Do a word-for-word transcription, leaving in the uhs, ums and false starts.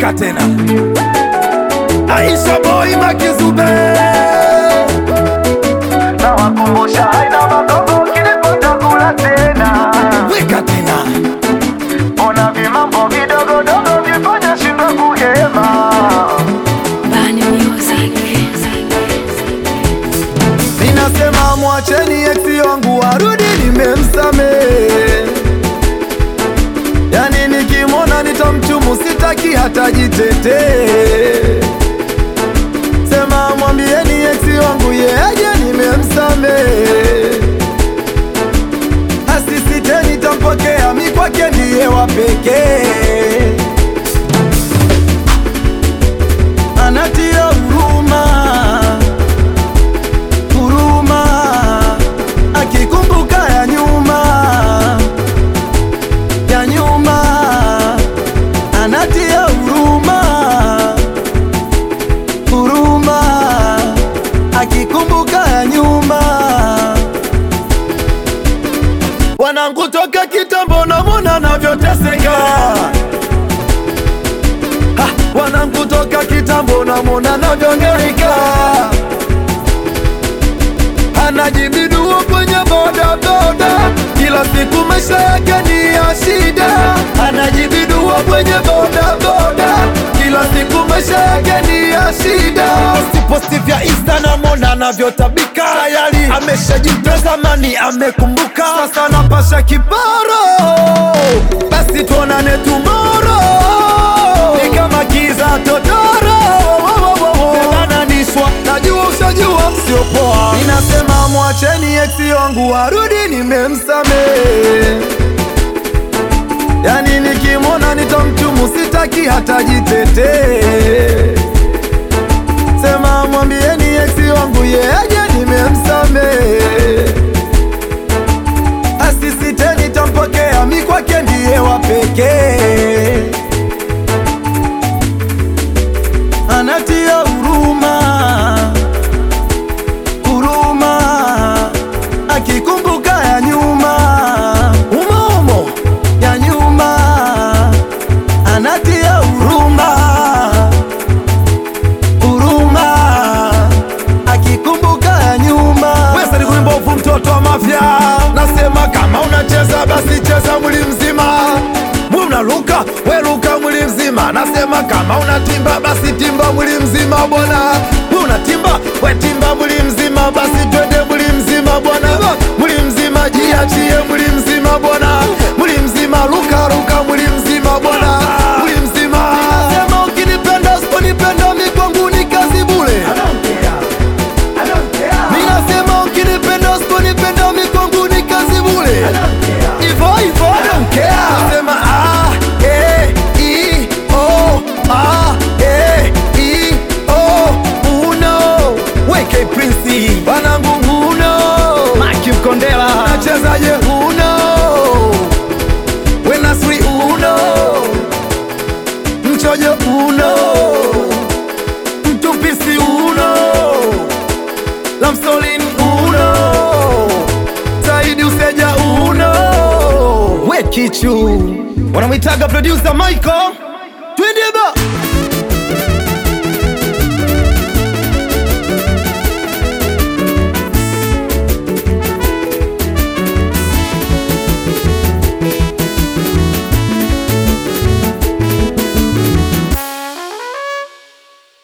weka tena Aisha boy Makizube na wakumbusha haina magogo kilipota kula tena weka tena ona vimambo vidogo dogo vifanya shindwa kuhema Bani Music. Ninasema mwacheni eksi wangu warudi nimemsame Yani nikimona nitamchumu sitaki hata jitete Sema mwambieni eksi wangu ye aje nimemsame Asisite nitampokea mi kwake ndiye wapekee Anatia huruma Huruma Akikumbuka ya nyuma Ya nyuma Anatia huruma Huruma Akikumbuka ya nyuma Wanangu toka kitambo na mona navyoteseka Wanangu toka kitambo na mona navyongeika Anajibiduo kwenye boda boda Kila siku maisha yake ni ya shida Anajibiduo kwenye boda boda Kila siku maisha yake ni ya shida Posti vya Insta na mona navyotabika Tayari ameshajitoa zamani amekumbuka Sasa napasha kibaro Basi tuonane tomorrow Ni kama giza totoro Bebananishwa Najua ushajua sio poa Ninasema mwacheni eksi wangu warudi nimemsame Yani nikimona nitamchumu sitaki hata jitete Sema mwambieni eksi wangu ye aje nimemsame Asisite nitampokea mi kwake ndiye wapekee Anatia huruma Huruma Akikumbuka ya nyuma Umo umo Ya nyuma Anatia huruma Huruma Akikumbuka ya nyuma Wesa ni kuimba ufu mtoto wa mafia Nasema kama unacheza basi cheza mwili mzima Mwe unaluka, we luka mwili mzima Nasema kama unatimba basi timba mwili mzima bwana Mwe unatimba, we timba mwili mzima Basi twende mwili mzima bwana Mwili mzima jiachie mwili mzima bwana Mwili mzima luka luka mwili mzima bwana Mwili mzima Nasema ukinipenda usiponipenda mi kwangu ni kazi bure Minasema ukinipenda usiponipenda mi kwangu ni kazi bure Ivo ivo I don't care Nasema ah, eh, i, oh, ah, eh, i, oh, uno Weke Prince Wanangu uno Maki Mkondela Nachezaje uno Wenasri uno Mchoje uno Mtupisi uno Lamsolin uno Saidi Useja uno Wekichu Wanamwitaga producer Michael Twende ba